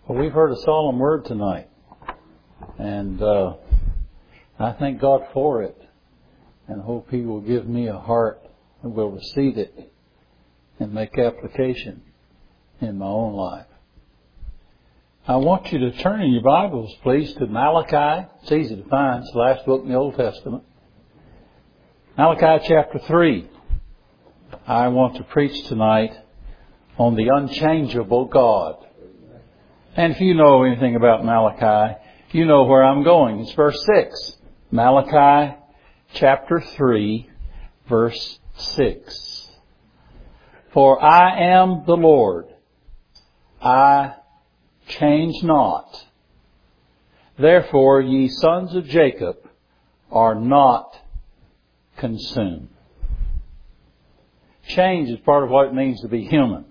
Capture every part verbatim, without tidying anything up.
Well, we've heard a solemn word tonight, and uh, I thank God for it, and hope He will give me a heart that will receive it and make application in my own life. I want you to turn in your Bibles, please, to Malachi. It's easy to find. It's the last book in the Old Testament. Malachi chapter three. I want to preach tonight on the unchangeable God. And if you know anything about Malachi, you know where I'm going. It's verse six. Malachi chapter three, verse six. For I am the Lord. I change not. Therefore, ye sons of Jacob are not consumed. Change is part of what it means to be human.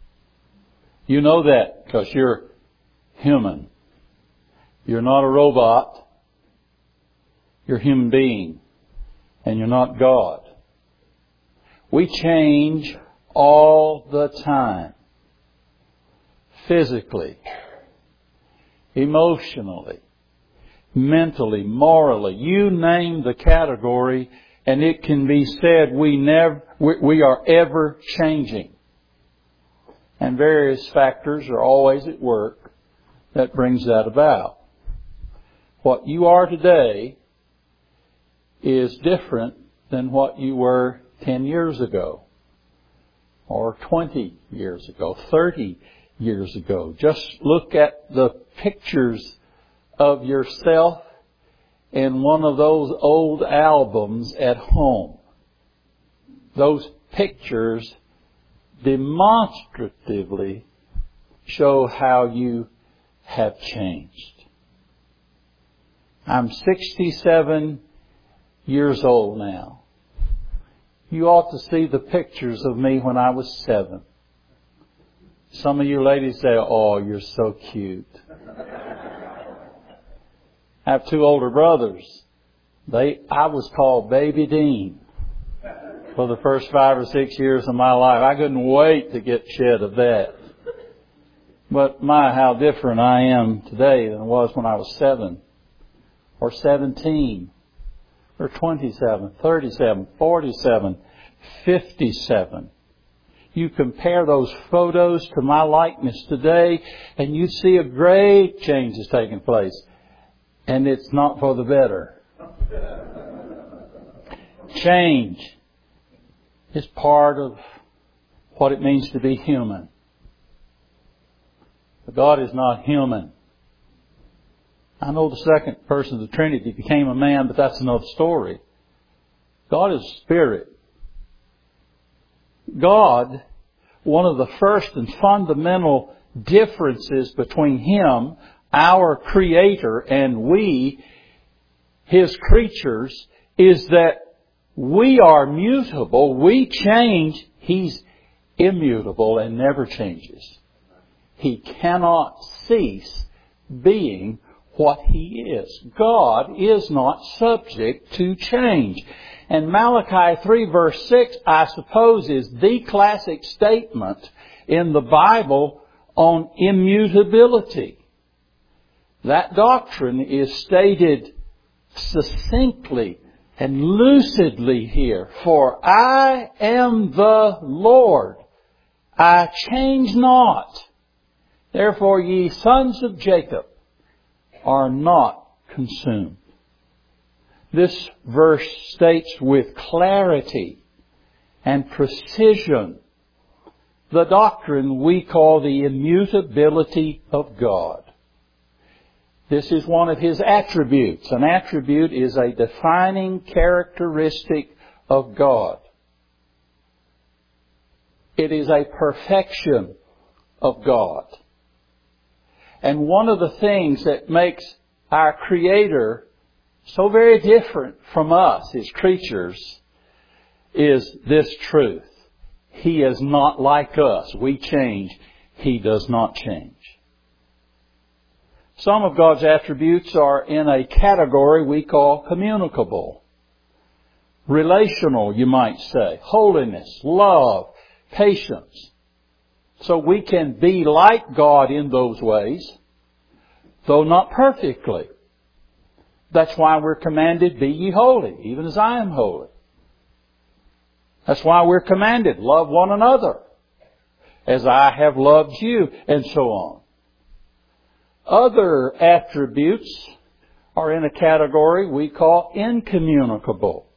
You know that because you're human. You're not a robot. You're a human being. And you're not God. We change all the time. Physically, emotionally, mentally, morally. You name the category and it can be said we never, we, we are ever changing. And various factors are always at work that brings that about. What you are today is different than what you were ten years ago, or twenty years ago, thirty years ago. Just look at the pictures of yourself in one of those old albums at home. Those pictures demonstratively show how you have changed. I'm sixty-seven years old now. You ought to see the pictures of me when I was seven. Some of you ladies say, "Oh, you're so cute." I have two older brothers. They, I was called Baby Dean for the first five or six years of my life. I couldn't wait to get shed of that. But my, how different I am today than I was when I was seven, or seventeen, or twenty-seven, thirty-seven, forty-seven, fifty-seven. You compare those photos to my likeness today, and you see a great change is taking place. And it's not for the better. Change is part of what it means to be human. But God is not human. I know the second person of the Trinity became a man, but that's another story. God is spirit. God, one of the first and fundamental differences between Him, our Creator, and we, His creatures, is that we are mutable. We change. He's immutable and never changes. He cannot cease being what He is. God is not subject to change. And Malachi three verse six, I suppose, is the classic statement in the Bible on immutability. That doctrine is stated succinctly and lucidly here. For I am the Lord. I change not. Therefore ye sons of Jacob are not consumed. This verse states with clarity and precision the doctrine we call the immutability of God. This is one of His attributes. An attribute is a defining characteristic of God. It is a perfection of God. And one of the things that makes our Creator so very different from us, His creatures, is this truth. He is not like us. We change. He does not change. Some of God's attributes are in a category we call communicable. Relational, you might say. Holiness, love, patience. So we can be like God in those ways. though not perfectly. That's why we're commanded, be ye holy, even as I am holy. That's why we're commanded, love one another, as I have loved you, and so on. Other attributes are in a category we call incommunicable.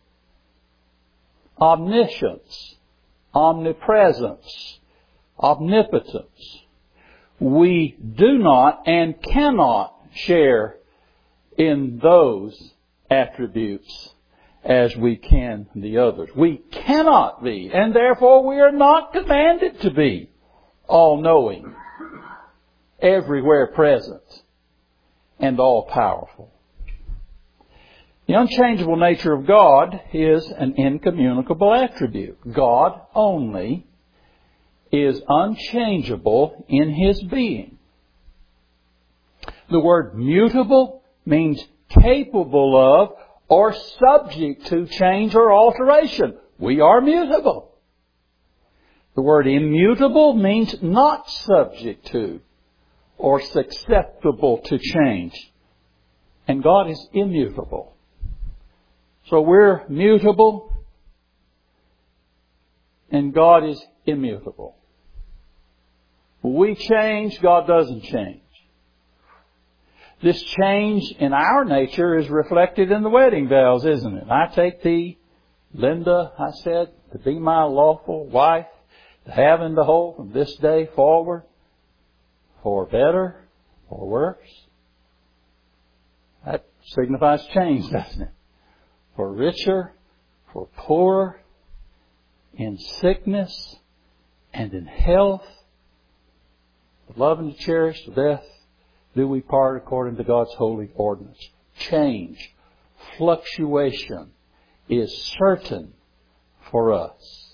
Omniscience, omnipresence, omnipotence. We do not and cannot share in those attributes as we can the others. We cannot be, and therefore we are not commanded to be all-knowing, everywhere present, and all-powerful. The unchangeable nature of God is an incommunicable attribute. God only is unchangeable in His being. The word mutable means capable of or subject to change or alteration. We are mutable. The word immutable means not subject to or susceptible to change. And God is immutable. So we're mutable and God is immutable. We change, God doesn't change. This change in our nature is reflected in the wedding vows, isn't it? I take thee, Linda, I said, to be my lawful wife, to have and to hold from this day forward, for better or worse. That signifies change, doesn't it? For richer, for poorer, in sickness and in health, to love and to cherish to death, do we part according to God's holy ordinance. Change, fluctuation is certain for us.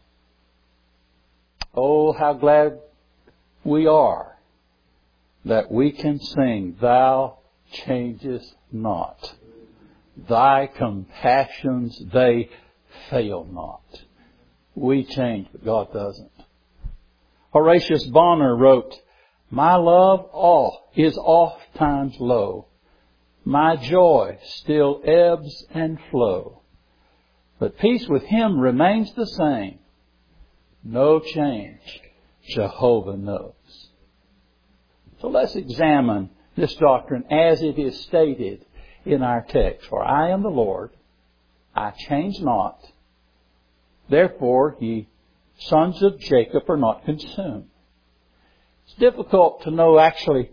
Oh, how glad we are that we can sing, Thou changest not. Thy compassions, they fail not. We change, but God doesn't. Horatius Bonner wrote, My love oh, is oft times low. My joy still ebbs and flow. But peace with Him remains the same. No change, Jehovah knows. So let's examine this doctrine as it is stated in our text. For I am the Lord, I change not. Therefore, ye sons of Jacob are not consumed. It's difficult to know actually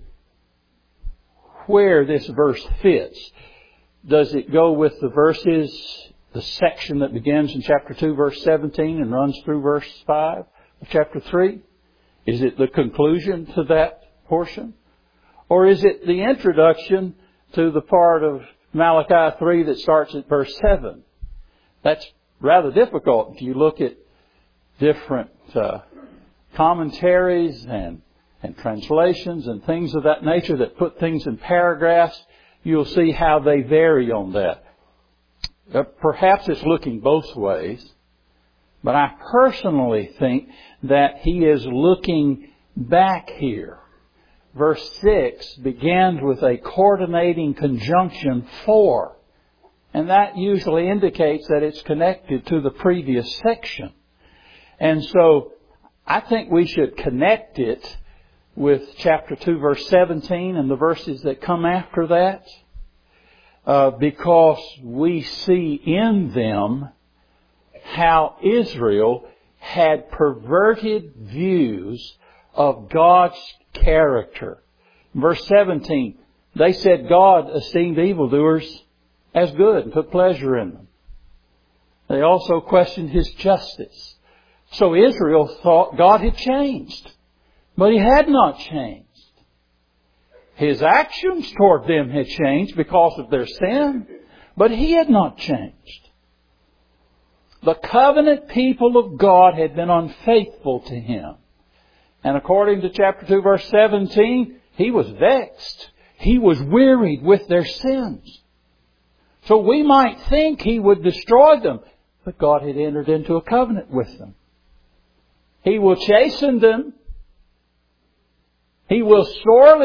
where this verse fits. Does it go with the verses, the section that begins in chapter two, verse seventeen and runs through verse five of chapter three? Is it the conclusion to that portion? Or is it the introduction to the part of Malachi three that starts at verse seven? That's rather difficult. If you look at different uh, commentaries and, and translations and things of that nature that put things in paragraphs, you'll see how they vary on that. Uh, perhaps it's looking both ways, but I personally think that he is looking back here. Verse six begins with a coordinating conjunction for, and that usually indicates that it's connected to the previous section. And so I think we should connect it with chapter two, verse seventeen and the verses that come after that, uh, because we see in them how Israel had perverted views of God's character. Verse seventeen, they said God esteemed evildoers as good and took pleasure in them. They also questioned His justice. So Israel thought God had changed, but He had not changed. His actions toward them had changed because of their sin, but He had not changed. The covenant people of God had been unfaithful to Him. And according to chapter two, verse seventeen, He was vexed. He was wearied with their sins. So we might think He would destroy them, but God had entered into a covenant with them. He will chasten them. He will sorely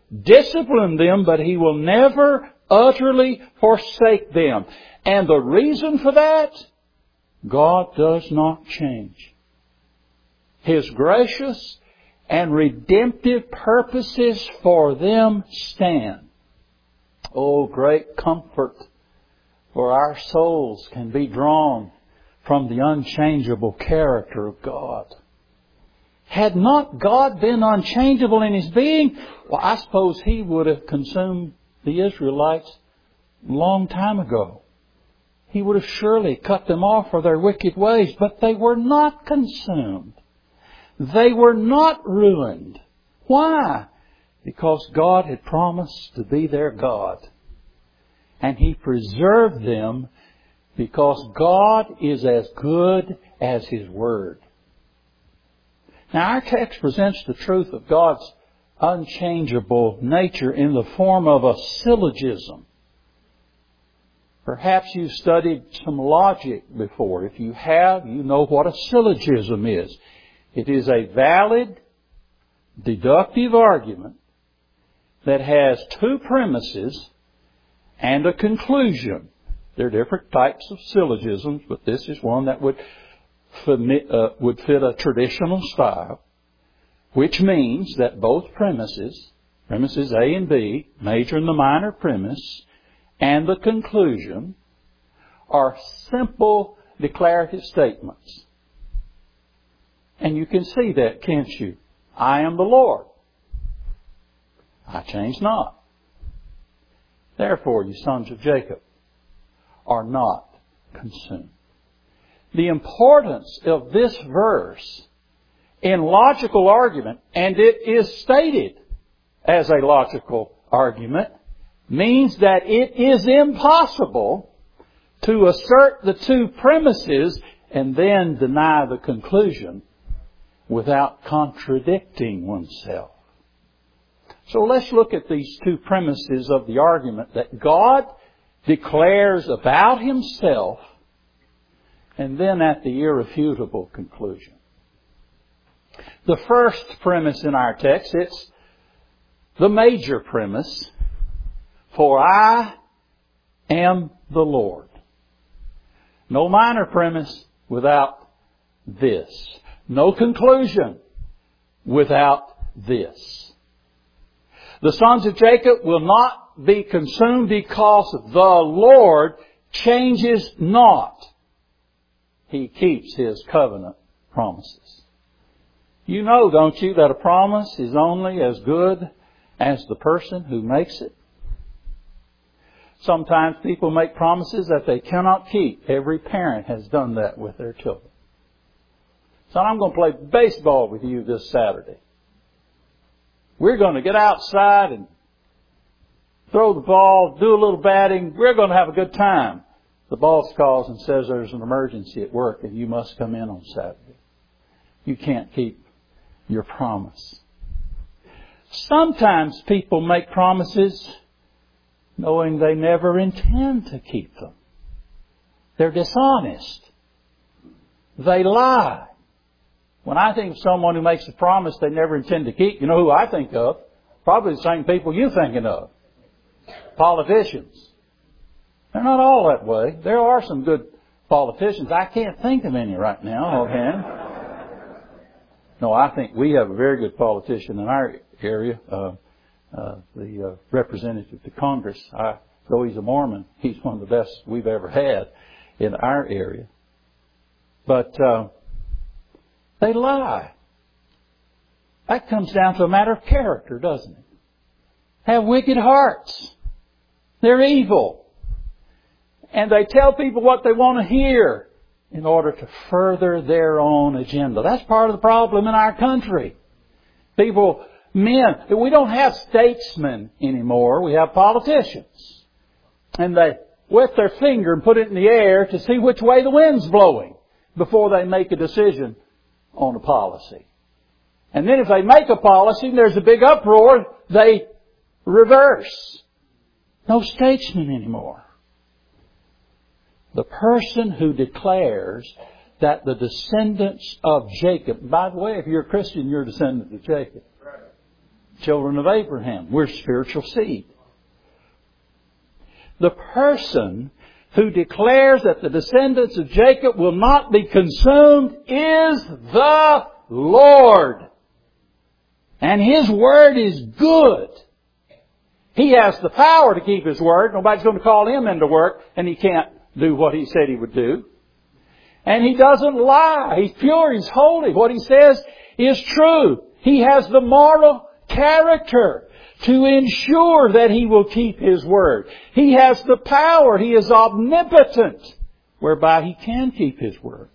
discipline them, but He will never utterly forsake them. And the reason for that? God does not change. His gracious and redemptive purposes for them stand. Oh, great comfort for our souls can be drawn from the unchangeable character of God. Had not God been unchangeable in His being, well, I suppose He would have consumed the Israelites a long time ago. He would have surely cut them off for their wicked ways, but they were not consumed. They were not ruined. Why? Because God had promised to be their God. And He preserved them because God is as good as His Word. Now our text presents the truth of God's unchangeable nature in the form of a syllogism. Perhaps you've studied some logic before. If you have, you know what a syllogism is. It is a valid, deductive argument that has two premises and a conclusion. There are different types of syllogisms, but this is one that would fit, uh, would fit a traditional style, which means that both premises, premises A and B, major and the minor premise, and the conclusion are simple declarative statements. And you can see that, can't you? I am the Lord. I change not. Therefore, you sons of Jacob are not consumed. The importance of this verse in logical argument, and it is stated as a logical argument, means that it is impossible to assert the two premises and then deny the conclusion without contradicting oneself. So let's look at these two premises of the argument that God declares about Himself, and then at the irrefutable conclusion. The first premise in our text, it's the major premise, for I am the Lord. No minor premise without this. No conclusion without this. The sons of Jacob will not be consumed because the Lord changes not. He keeps His covenant promises. You know, don't you, that a promise is only as good as the person who makes it? Sometimes people make promises that they cannot keep. Every parent has done that with their children. Son, I'm going to play baseball with you this Saturday. We're going to get outside and throw the ball, do a little batting. We're going to have a good time. The boss calls and says there's an emergency at work and you must come in on Saturday. You can't keep your promise. Sometimes people make promises knowing they never intend to keep them. They're dishonest. They lie. When I think of someone who makes a promise they never intend to keep, you know who I think of? Probably the same people you're thinking of. Politicians. They're not all that way. There are some good politicians. I can't think of any right now offhand. No, I think we have a very good politician in our area. Uh, uh, the uh, representative to Congress. I, though he's a Mormon, he's one of the best we've ever had in our area. But uh, they lie. That comes down to a matter of character, doesn't it? Have wicked hearts. They're evil. And they tell people what they want to hear in order to further their own agenda. That's part of the problem in our country. People, men, we don't have statesmen anymore. We have politicians. And they wet their finger and put it in the air to see which way the wind's blowing before they make a decision on a policy. And then if they make a policy and there's a big uproar, they reverse. No statesman anymore. The person who declares that the descendants of Jacob, by the way, if you're a Christian, you're a descendant of Jacob. children of Abraham. We're spiritual seed. The person who declares that the descendants of Jacob will not be consumed is the Lord. And His Word is good. He has the power to keep His Word. Nobody's going to call Him into work, and He can't do what He said He would do. And He doesn't lie. He's pure. He's holy. What He says is true. He has the moral character to ensure that He will keep His Word. He has the power. He is omnipotent, whereby He can keep His Word.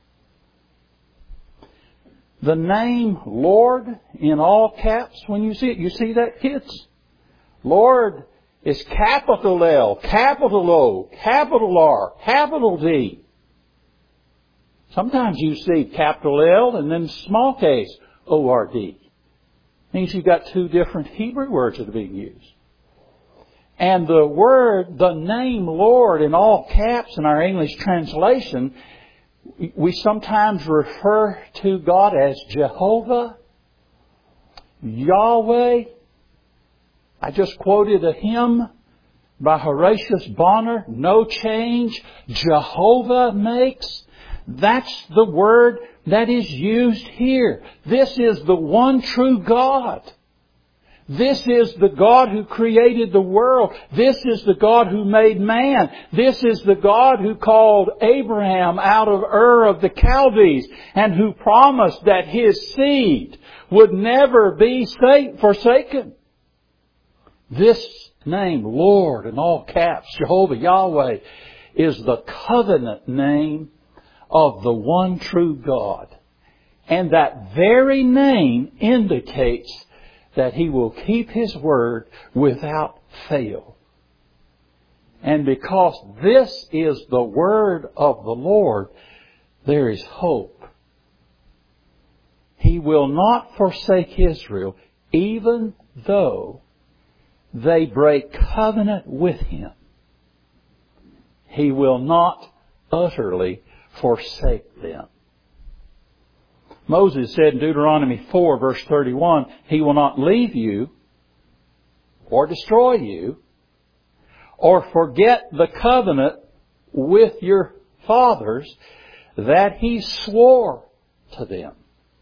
The name Lord in all caps, when you see it, you see that, kids? Lord is capital L, capital O, capital R, capital D. Sometimes you see capital L and then small case O R D. Means you've got two different Hebrew words that are being used. And the word, the name Lord in all caps in our English translation, we sometimes refer to God as Jehovah, Yahweh. I just quoted a hymn by Horatius Bonner, No Change, Jehovah Makes. That's the word that is used here. This is the one true God. This is the God who created the world. This is the God who made man. This is the God who called Abraham out of Ur of the Chaldees and who promised that His seed would never be forsaken. This name, Lord, in all caps, Jehovah, Yahweh, is the covenant name of the one true God. And that very name indicates that He will keep His word without fail. And because this is the word of the Lord, there is hope. He will not forsake Israel, even though they break covenant with Him. He will not utterly forsake them. Moses said in Deuteronomy four verse thirty-one, He will not leave you or destroy you or forget the covenant with your fathers that He swore to them.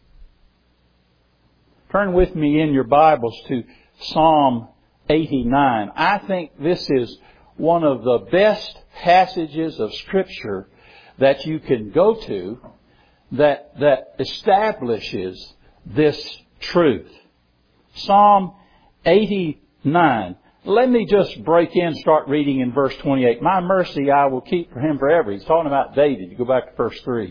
Turn with me in your Bibles to Psalm eighty-nine. I think this is one of the best passages of Scripture that you can go to that, that establishes this truth. Psalm eighty-nine. Let me just break in and start reading in verse twenty-eight. My mercy I will keep for him forever. He's talking about David. You go back to verse three.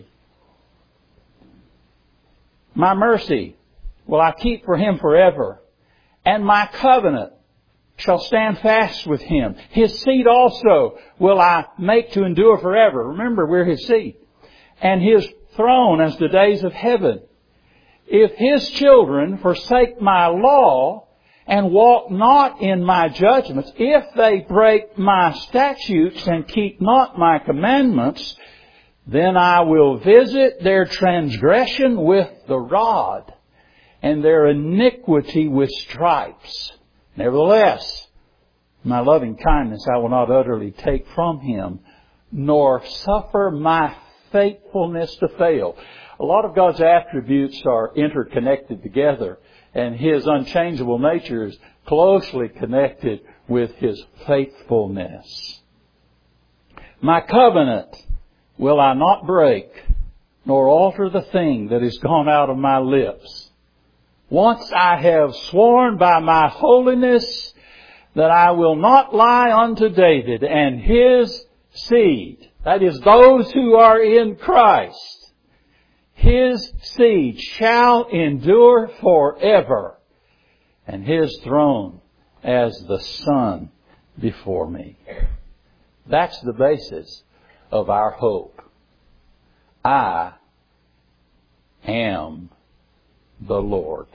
My mercy will I keep for him forever, and my covenant shall stand fast with him. His seed also will I make to endure forever. Remember, we're His seed. And His throne as the days of heaven. If His children forsake my law and walk not in my judgments, if they break my statutes and keep not my commandments, then I will visit their transgression with the rod and their iniquity with stripes. Nevertheless, my loving kindness I will not utterly take from him, nor suffer my faithfulness to fail. A lot of God's attributes are interconnected together, and His unchangeable nature is closely connected with His faithfulness. My covenant will I not break, nor alter the thing that is gone out of my lips. Once I have sworn by my holiness that I will not lie unto David and his seed. That is, those who are in Christ. His seed shall endure forever, and His throne as the sun before me. That's the basis of our hope. I am the Lord.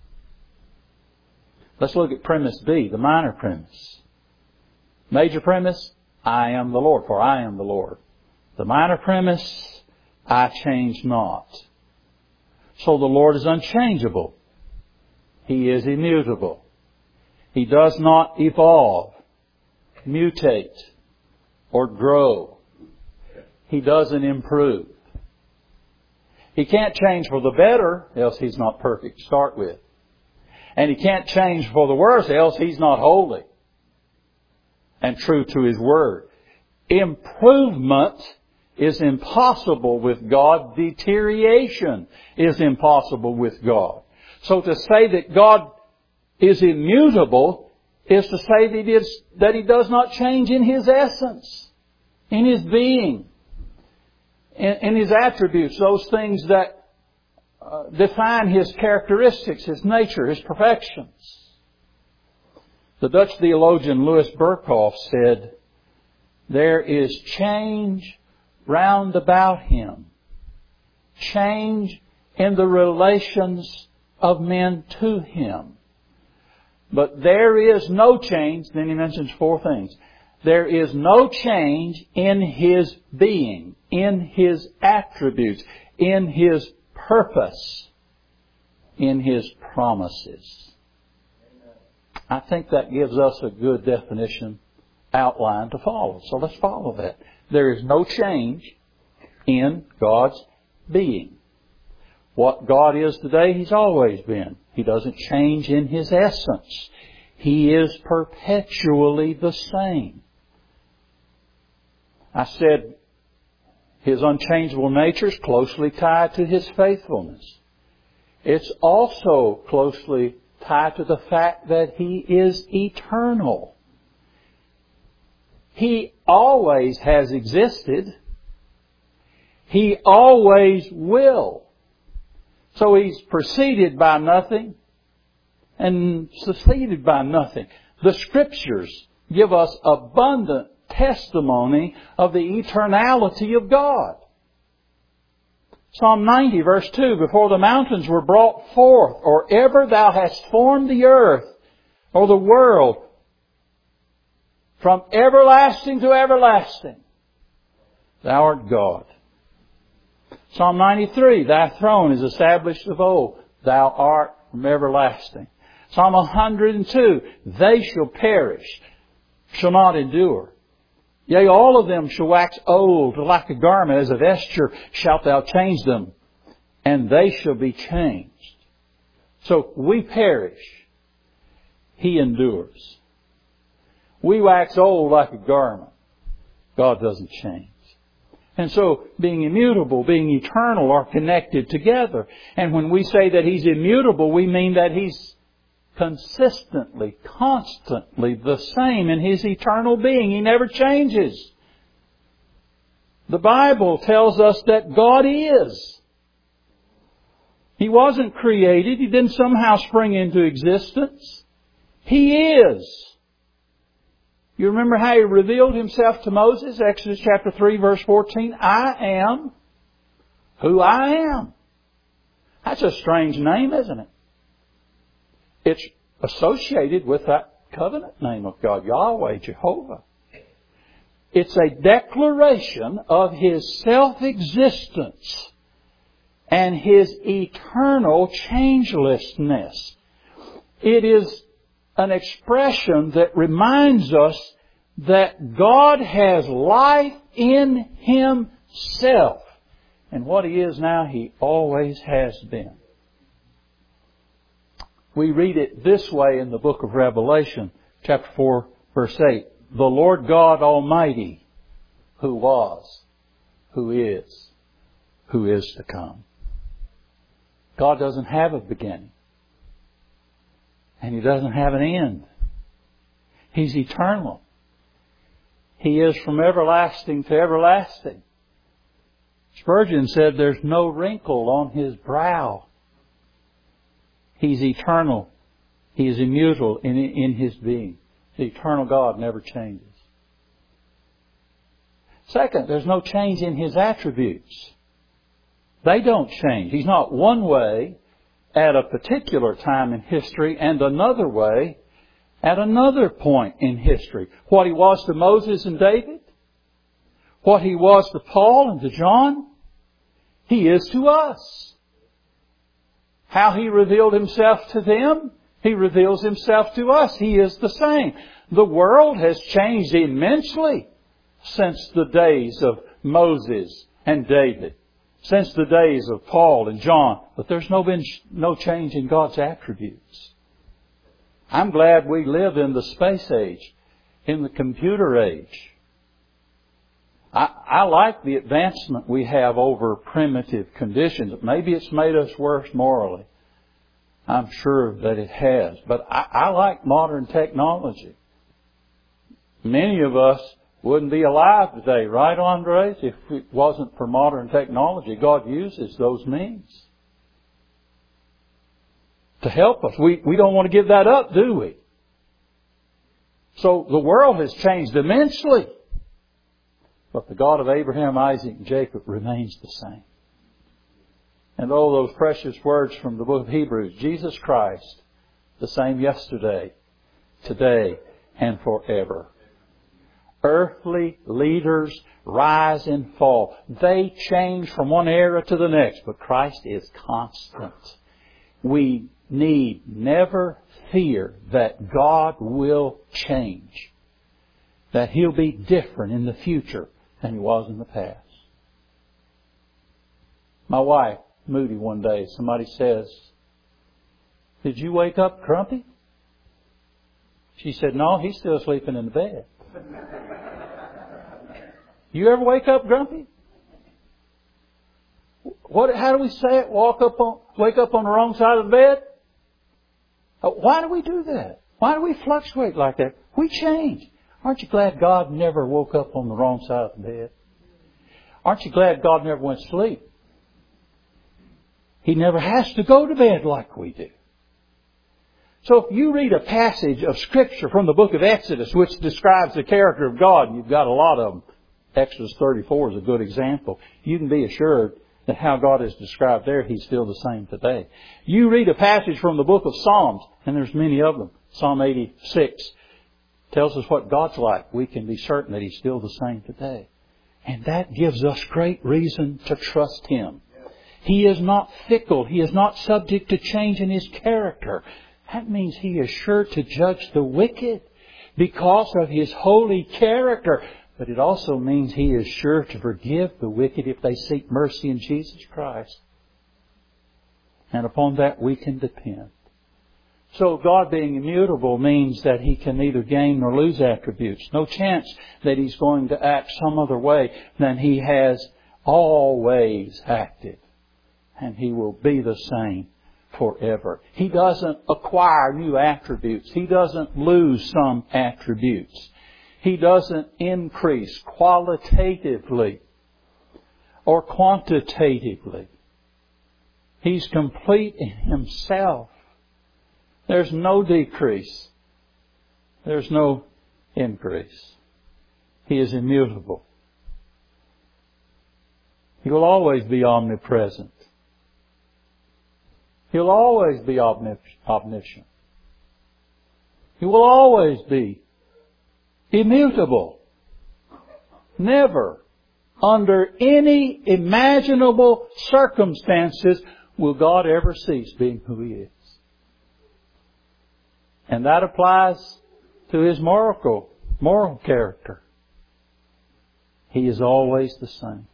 Let's look at premise B, the minor premise. Major premise, I am the Lord, for I am the Lord. The minor premise, I change not. So the Lord is unchangeable. He is immutable. He does not evolve, mutate, or grow. He doesn't improve. He can't change for the better, else He's not perfect to start with. And He can't change for the worse, else He's not holy and true to His Word. Improvement is impossible with God. Deterioration is impossible with God. So to say that God is immutable is to say that He, is, that He does not change in His essence, in His being, in, in His attributes, those things that uh, define His characteristics, His nature, His perfections. The Dutch theologian Louis Berkhoff said, "There is change round about Him, change in the relations of men to Him. But there is no change," then he mentions four things. There is no change in His being, in His attributes, in His purpose, in His promises. I think that gives us a good definition, outline to follow. So let's follow that. There is no change in God's being. What God is today, He's always been. He doesn't change in His essence. He is perpetually the same. I said His unchangeable nature is closely tied to His faithfulness. It's also closely tied to the fact that He is eternal. He always has existed. He always will. So He's preceded by nothing and succeeded by nothing. The Scriptures give us abundant testimony of the eternality of God. Psalm ninety verse two, "Before the mountains were brought forth, or ever Thou hast formed the earth or the world, from everlasting to everlasting, Thou art God." Psalm ninety-three, "Thy throne is established of old. Thou art from everlasting." Psalm one hundred two, "They shall perish, shall not endure. Yea, all of them shall wax old, like a garment, as a vesture shalt Thou change them, and they shall be changed." So we perish. He endures. We wax old like a garment. God doesn't change. And so, being immutable, being eternal are connected together. And when we say that He's immutable, we mean that He's consistently, constantly the same in His eternal being. He never changes. The Bible tells us that God is. He wasn't created. He didn't somehow spring into existence. He is. You remember how He revealed Himself to Moses? Exodus chapter three verse fourteen. "I am who I am." That's a strange name, isn't it? It's associated with that covenant name of God, Yahweh, Jehovah. It's a declaration of His self-existence and His eternal changelessness. It is an expression that reminds us that God has life in Himself. And what He is now, He always has been. We read it this way in the book of Revelation, chapter four, verse eight. "The Lord God Almighty, who was, who is, who is to come." God doesn't have a beginning. And He doesn't have an end. He's eternal. He is from everlasting to everlasting. Spurgeon said there's no wrinkle on His brow. He's eternal. He is immutable in, in His being. The eternal God never changes. Second, there's no change in His attributes. They don't change. He's not one way at a particular time in history and another way at another point in history. What He was to Moses and David, what He was to Paul and to John, He is to us. how He revealed Himself to them, He reveals Himself to us. He is the same. The world has changed immensely since the days of Moses and David, since the days of Paul and John. But there's no been no change in God's attributes. I'm glad we live in the space age, in the computer age. I, I like the advancement we have over primitive conditions. Maybe it's made us worse morally. I'm sure that it has. But I, I like modern technology. Many of us wouldn't be alive today, right, Andres? If it wasn't for modern technology. God uses those means to help us. We, we don't want to give that up, do we? So the world has changed immensely. But the God of Abraham, Isaac, and Jacob remains the same. And oh, those precious words from the book of Hebrews. Jesus Christ, the same yesterday, today, and forever. Earthly leaders rise and fall. They change from one era to the next, but Christ is constant. We need never fear that God will change, that He'll be different in the future than He was in the past. My wife, Moody, one day, somebody says, "Did you wake up grumpy?" She said, "No, he's still sleeping in the bed." You ever wake up grumpy? What? How do we say it? Walk up on, wake up on the wrong side of the bed? Why do we do that? Why do we fluctuate like that? We change. Aren't you glad God never woke up on the wrong side of the bed? Aren't you glad God never went to sleep? He never has to go to bed like we do. So if you read a passage of Scripture from the book of Exodus, which describes the character of God, and you've got a lot of them, Exodus thirty-four is a good example, you can be assured that how God is described there, He's still the same today. You read a passage from the book of Psalms, and there's many of them. Psalm eighty-six tells us what God's like. We can be certain that He's still the same today. And that gives us great reason to trust Him. He is not fickle. He is not subject to change in His character. That means He is sure to judge the wicked because of His holy character. But it also means He is sure to forgive the wicked if they seek mercy in Jesus Christ. And upon that we can depend. So God being immutable means that He can neither gain nor lose attributes. No chance that He's going to act some other way than He has always acted. And He will be the same forever. He doesn't acquire new attributes. He doesn't lose some attributes. He doesn't increase qualitatively or quantitatively. He's complete in Himself. There's no decrease. There's no increase. He is immutable. He will always be omnipresent. He'll always be omniscient. He will always be immutable. Never, under any imaginable circumstances, will God ever cease being who He is. And that applies to His moral, moral character. He is always the same.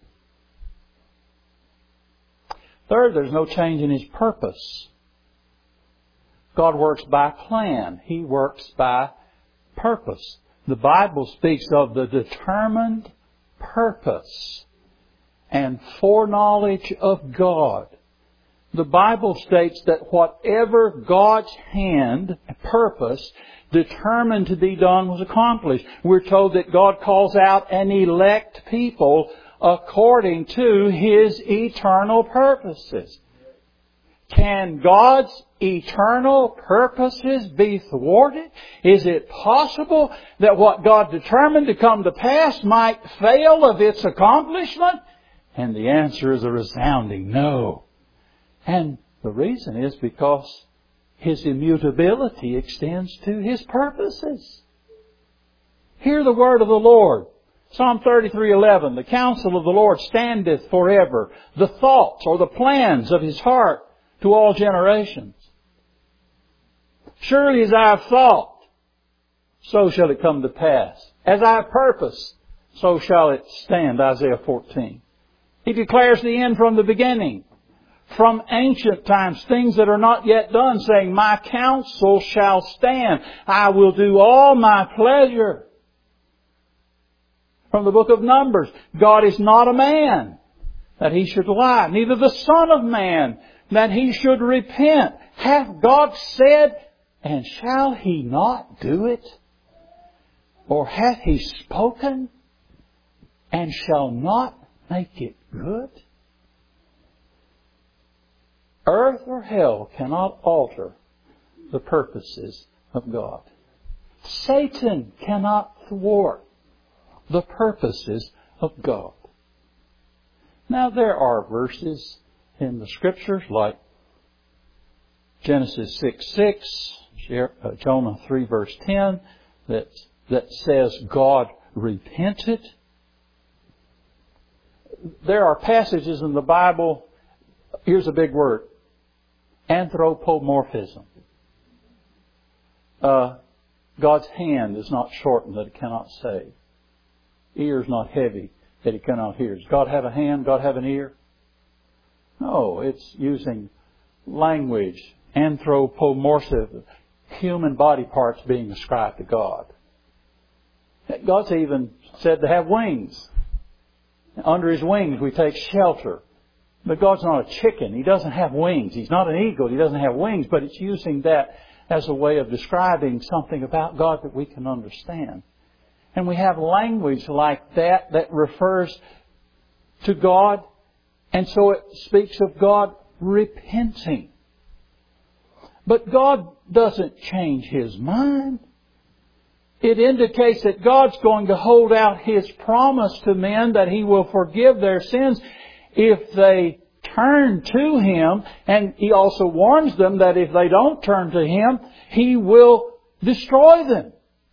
Third, there's no change in His purpose. God works by plan. He works by purpose. The Bible speaks of the determined purpose and foreknowledge of God. The Bible states that whatever God's hand, purpose, determined to be done was accomplished. We're told that God calls out an elect people according to His eternal purposes. Can God's eternal purposes be thwarted? Is it possible that what God determined to come to pass might fail of its accomplishment? And the answer is a resounding no. And the reason is because His immutability extends to His purposes. Hear the word of the Lord. Psalm thirty-three eleven, the counsel of the Lord standeth forever. The thoughts or the plans of His heart to all generations. Surely as I have thought, so shall it come to pass. As I have purposed, so shall it stand. Isaiah fourteen. He declares the end from the beginning. From ancient times, things that are not yet done, saying, my counsel shall stand. I will do all my pleasure. From the book of Numbers, God is not a man that He should lie, neither the Son of Man that He should repent. Hath God said, and shall He not do it? Or hath He spoken, and shall not make it good? Earth or hell cannot alter the purposes of God. Satan cannot thwart the purposes of God. Now there are verses in the Scriptures like Genesis six six, Jonah three verse ten, that, that says God repented. There are passages in the Bible, here's a big word, anthropomorphism. Uh, God's hand is not shortened that it cannot save. Ear is not heavy that He cannot hear. Does God have a hand? God have an ear? No, it's using language, anthropomorphism, human body parts being ascribed to God. God's even said to have wings. Under His wings we take shelter. But God's not a chicken. He doesn't have wings. He's not an eagle. He doesn't have wings. But it's using that as a way of describing something about God that we can understand. And we have language like that that refers to God. And so it speaks of God repenting. But God doesn't change His mind. It indicates that God's going to hold out His promise to men that He will forgive their sins if they turn to Him. And He also warns them that if they don't turn to Him, He will destroy them.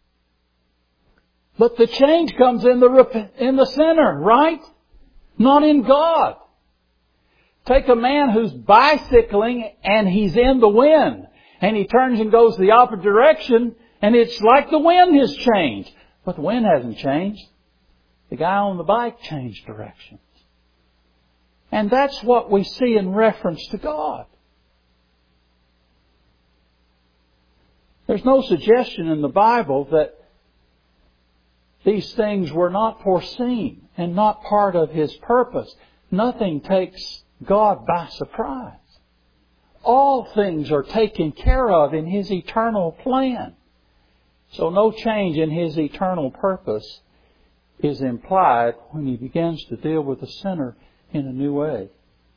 But the change comes in the in the sinner, right? Not in God. Take a man who's bicycling and he's in the wind. And he turns and goes the opposite direction. And it's like the wind has changed. But the wind hasn't changed. The guy on the bike changed directions. And that's what we see in reference to God. There's no suggestion in the Bible that these things were not foreseen and not part of His purpose. Nothing takes God by surprise. All things are taken care of in His eternal plan. So no change in His eternal purpose is implied when He begins to deal with the sinner in a new way.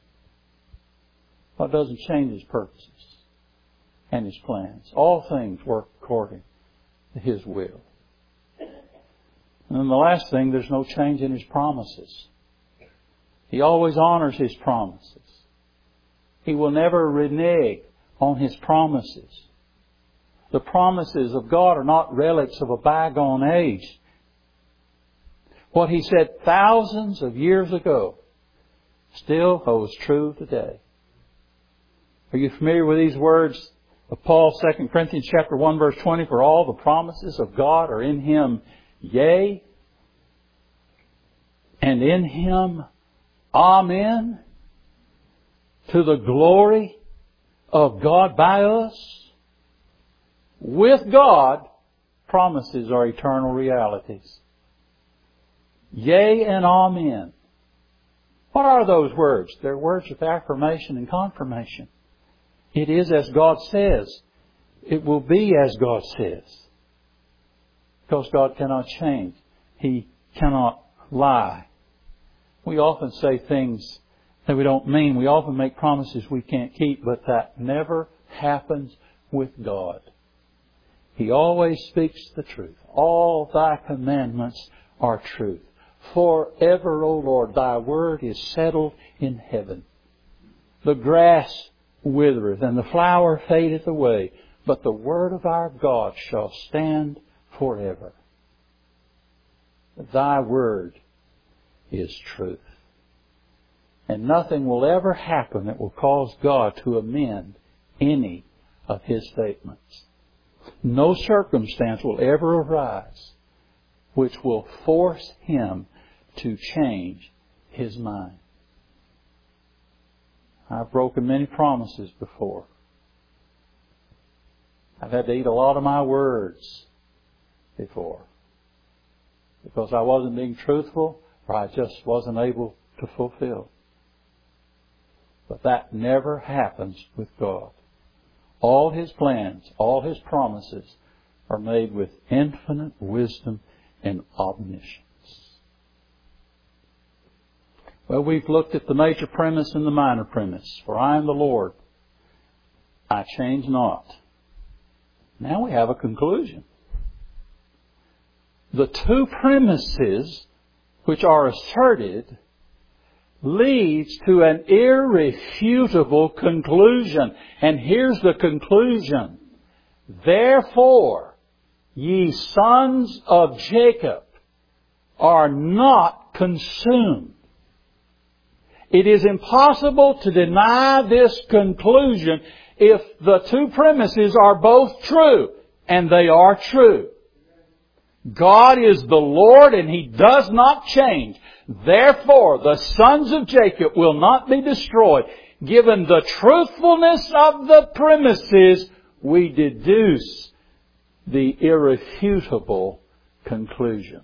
God doesn't change His purposes and His plans. All things work according to His will. And then the last thing, there's no change in His promises. He always honors His promises. He will never renege on His promises. The promises of God are not relics of a bygone age. What He said thousands of years ago still holds true today. Are you familiar with these words of Paul, Second Corinthians chapter one, verse twenty? For all the promises of God are in Him, yea, and in Him, amen, to the glory of God by us. With God, promises are eternal realities. Yea and amen. What are those words? They're words of affirmation and confirmation. It is as God says. It will be as God says. Because God cannot change. He cannot lie. We often say things that we don't mean. We often make promises we can't keep, but that never happens with God. He always speaks the truth. All Thy commandments are truth. Forever, O Lord, Thy word is settled in heaven. The grass withereth and the flower fadeth away, but the word of our God shall stand forever. Thy word is truth. And nothing will ever happen that will cause God to amend any of His statements. No circumstance will ever arise which will force Him to change His mind. I've broken many promises before. I've had to eat a lot of my words before because I wasn't being truthful or I just wasn't able to fulfill. But that never happens with God. All His plans, all His promises are made with infinite wisdom and omniscience. Well, we've looked at the major premise and the minor premise. For I am the Lord, I change not. Now we have a conclusion. The two premises which are asserted leads to an irrefutable conclusion. And here's the conclusion. Therefore, ye sons of Jacob are not consumed. It is impossible to deny this conclusion if the two premises are both true, and they are true. God is the Lord and He does not change. Therefore, the sons of Jacob will not be destroyed. Given the truthfulness of the premises, we deduce the irrefutable conclusion.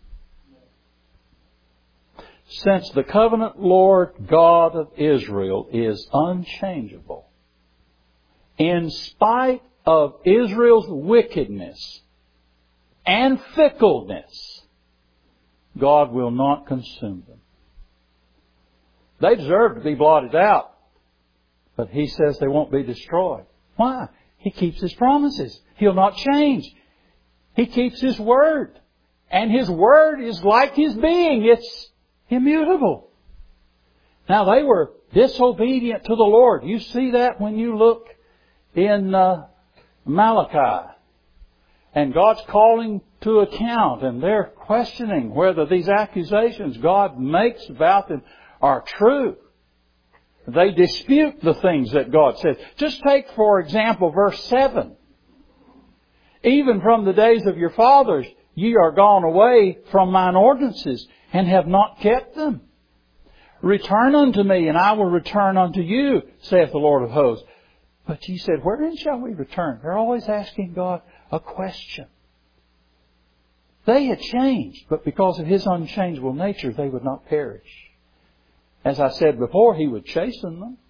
Since the covenant Lord God of Israel is unchangeable, in spite of Israel's wickedness and fickleness, God will not consume them. They deserve to be blotted out, but He says they won't be destroyed. Why? He keeps His promises. He'll not change. He keeps His word. And His word is like His being. It's immutable. Now they were disobedient to the Lord. You see that when you look in uh, Malachi. And God's calling to account, and they're questioning whether these accusations God makes about them are true. They dispute the things that God says. Just take, for example, verse seven. Even from the days of your fathers, ye are gone away from mine ordinances, and have not kept them. Return unto me, and I will return unto you, saith the Lord of hosts. But ye said, wherein shall we return? They're always asking God a question. They had changed, but because of His unchangeable nature, they would not perish. As I said before, He would chasten them.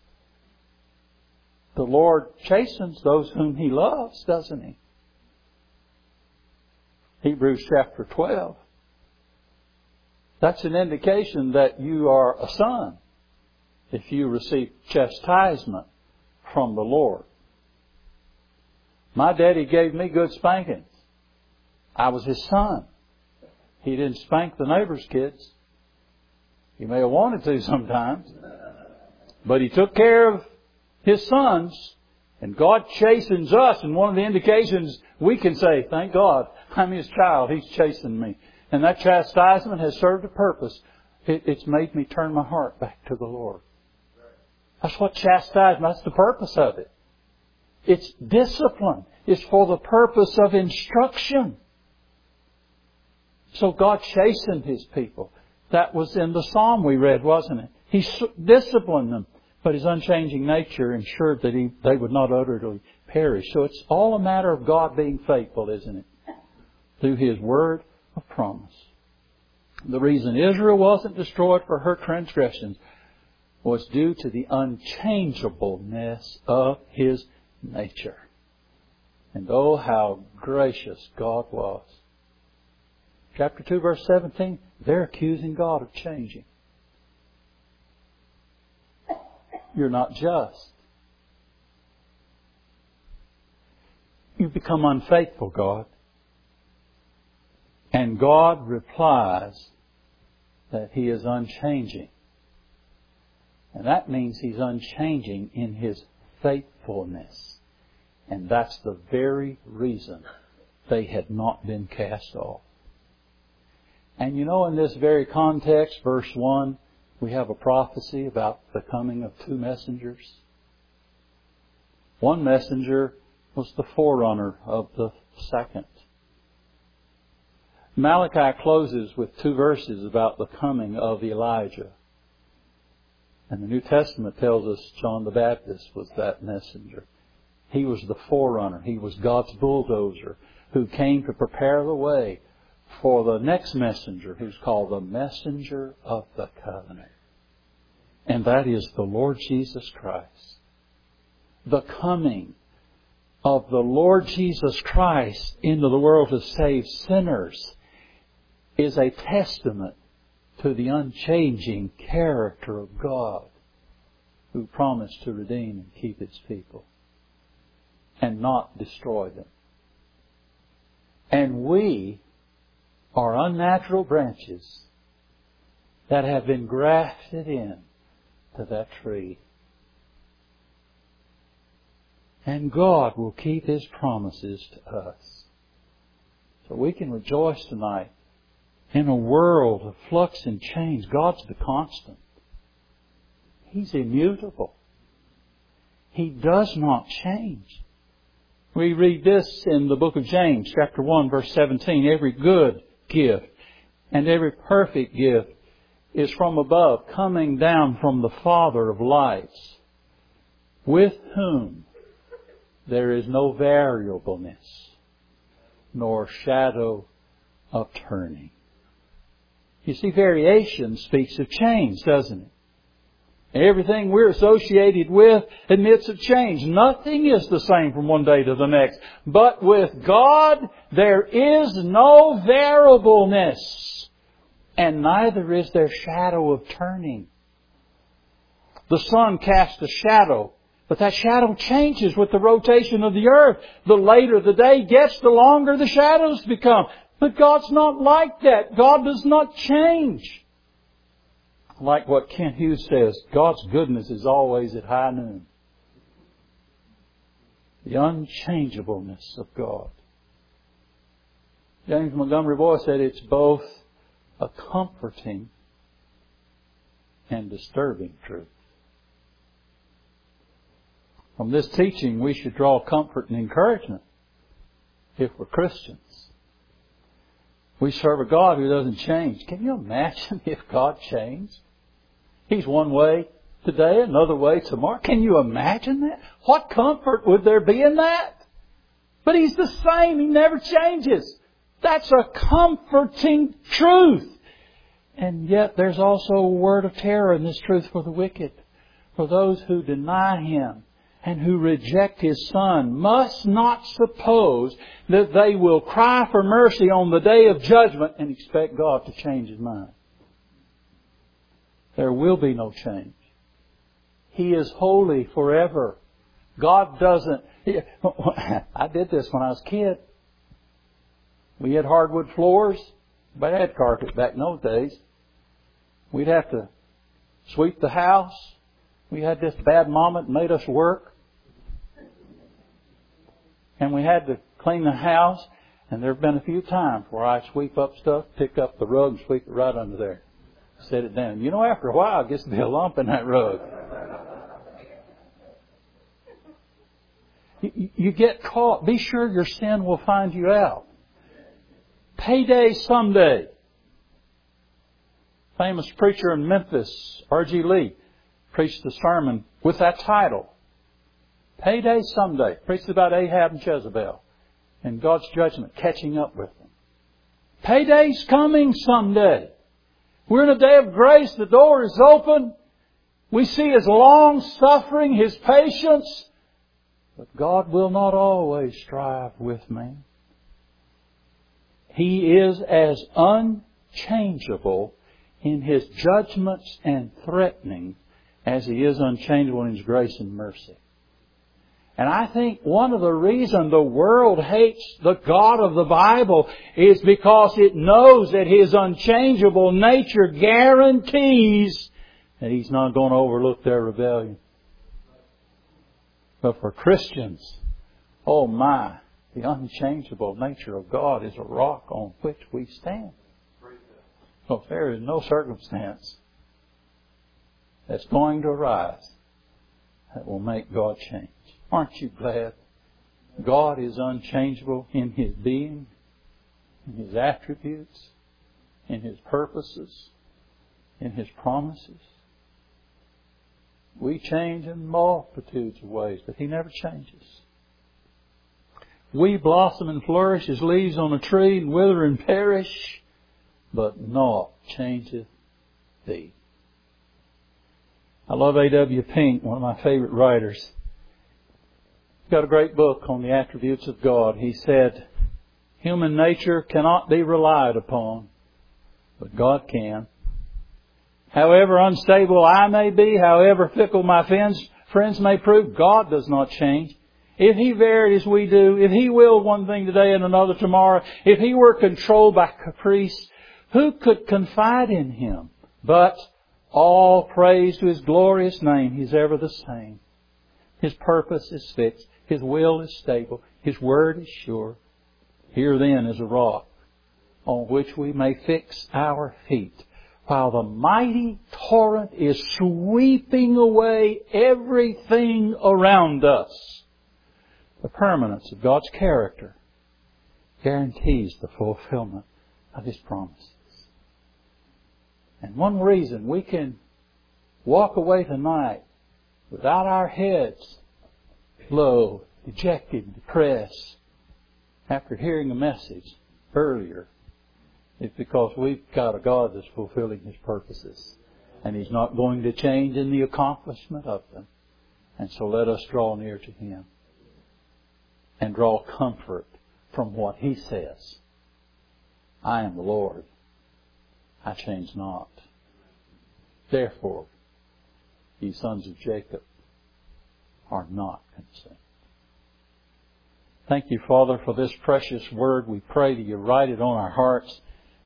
The Lord chastens those whom He loves, doesn't He? Hebrews chapter twelve. That's an indication that you are a son if you receive chastisement from the Lord. My daddy gave me good spankings. I was his son. He didn't spank the neighbor's kids. He may have wanted to sometimes. But he took care of his sons. And God chastens us. And one of the indications we can say, thank God, I'm His child. He's chastened me. And that chastisement has served a purpose. It, it's made me turn my heart back to the Lord. That's what chastisement, that's the purpose of it. It's discipline. It's for the purpose of instruction. So God chastened His people. That was in the psalm we read, wasn't it? He disciplined them. But His unchanging nature ensured that he, they would not utterly perish. So it's all a matter of God being faithful, isn't it? Through His word of promise. The reason Israel wasn't destroyed for her transgressions was due to the unchangeableness of His nature. And oh, how gracious God was. Chapter two, verse seventeen, they're accusing God of changing. You're not just. You've become unfaithful, God. And God replies that He is unchanging. And that means He's unchanging in His faithfulness. And that's the very reason they had not been cast off. And you know, in this very context, verse one, we have a prophecy about the coming of two messengers. One messenger was the forerunner of the second. Malachi closes with two verses about the coming of Elijah. And the New Testament tells us John the Baptist was that messenger. He was the forerunner. He was God's bulldozer who came to prepare the way for the next messenger, who's called the messenger of the covenant. And that is the Lord Jesus Christ. The coming of the Lord Jesus Christ into the world to save sinners is a testament to the unchanging character of God, who promised to redeem and keep His people and not destroy them. And we are unnatural branches that have been grafted in to that tree. And God will keep His promises to us. So we can rejoice tonight. In a world of flux and change, God's the constant. He's immutable. He does not change. We read this in the book of James, chapter one, verse seventeen. Every good gift and every perfect gift is from above, coming down from the Father of lights, with whom there is no variableness, nor shadow of turning. You see, variation speaks of change, doesn't it? Everything we're associated with admits of change. Nothing is the same from one day to the next. But with God, there is no variableness. And neither is there shadow of turning. The sun casts a shadow, but that shadow changes with the rotation of the earth. The later the day gets, the longer the shadows become. But God's not like that. God does not change. Like what Kent Hughes says, God's goodness is always at high noon. The unchangeableness of God. James Montgomery Boyce said it's both a comforting and disturbing truth. From this teaching, we should draw comfort and encouragement if we're Christians. We serve a God who doesn't change. Can you imagine if God changed? He's one way today, another way tomorrow. Can you imagine that? What comfort would there be in that? But He's the same. He never changes. That's a comforting truth. And yet there's also a word of terror in this truth for the wicked. For those who deny Him and who reject His Son must not suppose that they will cry for mercy on the day of judgment and expect God to change His mind. There will be no change. He is holy forever. God doesn't... I did this when I was a kid. We had hardwood floors, but I had carpet back in those days. We'd have to sweep the house. We had this bad mama that made us work. And we had to clean the house. And there have been a few times where I sweep up stuff, pick up the rug and sweep it right under there. Set it down. You know, after a while, it gets to be a lump in that rug. You, you get caught. Be sure your sin will find you out. Payday someday. Famous preacher in Memphis, R G Lee, preached a sermon with that title. Payday someday. Preached about Ahab and Jezebel and God's judgment catching up with them. Payday's coming someday. We're in a day of grace. The door is open. We see His long suffering, His patience. But God will not always strive with man. He is as unchangeable in His judgments and threatening as He is unchangeable in His grace and mercy. And I think one of the reasons the world hates the God of the Bible is because it knows that His unchangeable nature guarantees that He's not going to overlook their rebellion. But for Christians, oh my, the unchangeable nature of God is a rock on which we stand. So there is no circumstance that's going to arise that will make God change. Aren't you glad? God is unchangeable in His being, in His attributes, in His purposes, in His promises. We change in multitudes of ways, but He never changes. We blossom and flourish as leaves on a tree and wither and perish, but naught changeth Thee. I love A W Pink, one of my favorite writers. He's got a great book on the attributes of God. He said, human nature cannot be relied upon, but God can. However unstable I may be, however fickle my friends, friends may prove, God does not change. If He varied as we do, if He willed one thing today and another tomorrow, if He were controlled by caprice, who could confide in Him? But all praise to His glorious name, He's ever the same. His purpose is fixed. His will is stable. His word is sure. Here then is a rock on which we may fix our feet, while the mighty torrent is sweeping away everything around us. The permanence of God's character guarantees the fulfillment of His promises. And one reason we can walk away tonight without our heads low, dejected, depressed, after hearing a message earlier, is because we've got a God that's fulfilling His purposes. And He's not going to change in the accomplishment of them. And so let us draw near to Him and draw comfort from what He says. I am the Lord. I change not. Therefore, ye sons of Jacob are not consumed. Thank You, Father, for this precious word. We pray that You write it on our hearts.